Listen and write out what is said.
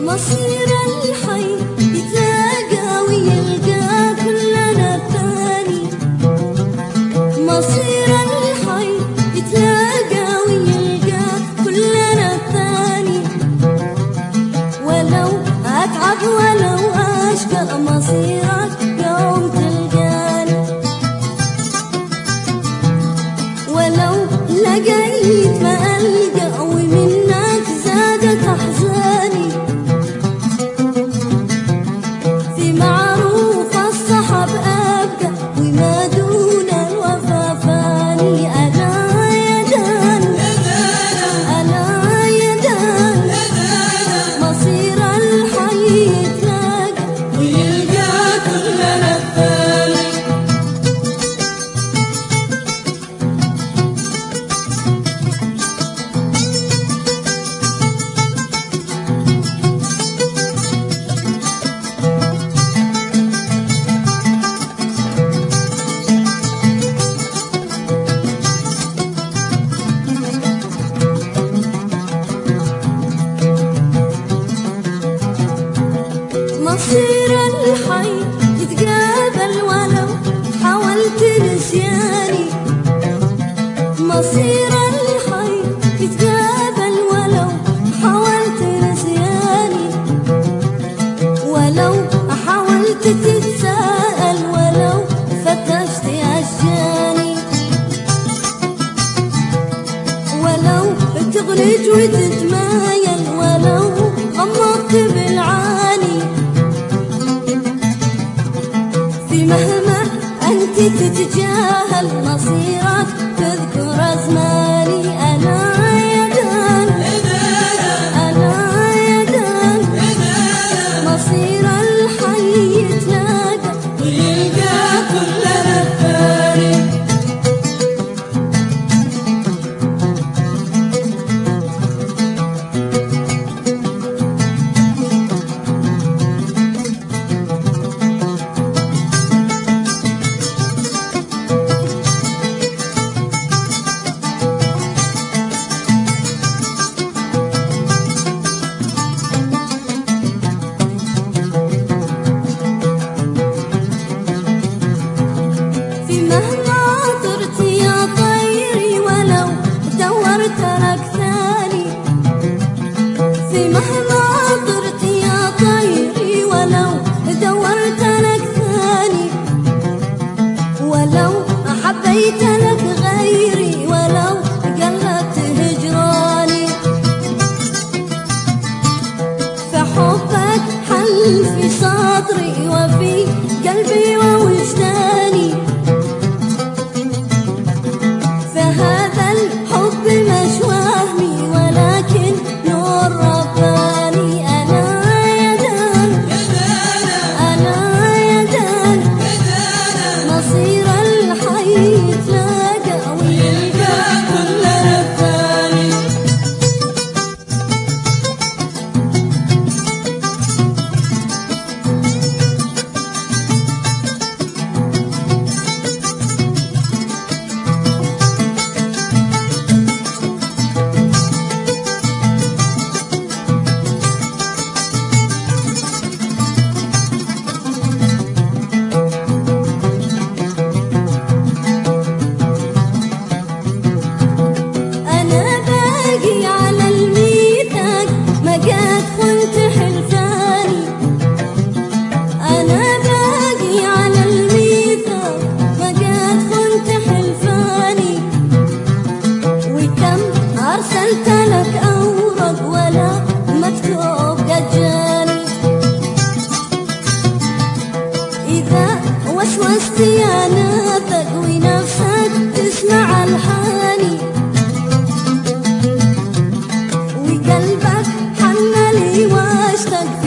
مصير الحي يتلاقى ويلقى كلنا الثاني، مصير الحي يتلاقى ويلقى كلنا الثاني، ولو أتعب ولو أشقى مصيرك يوم تلقاني، ولو لقيت ما ألقى ومنك زادت أحزاني، في معروف الصحب أبقى وما دون الوفا فاني، ألا يدان ألا يدان مصير الحي يتلاقى ويلقى كلنا الثاني. مصير الحي يتقابل ولو حاولت نسياني، مصير الحي يتقابل ولو حاولت نسياني، ولو حاولت تتساءل ولو فتشت أشجاني، ولو تغرج وتتمايل ولو غمضت بالعاني، مهما أنت تتجاهل مصيرك تذكر أزماني، ألا يدان ألا يدان مصير الحي يتلاقى ويلقى كلنا الثاني. مهما طرت يا طيري ولو دورت لك ثاني، في مهما طرت يا طيري ولو دورت لك ثاني، ولو حبيت لك غيري ولو قلت هجراني، فحبك حل في صدري وفي قلبي ووجداني، فهذا الحب مش وهمي ولكن نور رباني، ألا يدان ألا يدان مصير الحي يتلاقى ويلقى كلنا الثاني. أرسلت لك أوراق ولا مكتوب قد جاني، إذا وسوست يا نفسك ونفسك تسمع الحاني، وقلبك حن لي واشتاق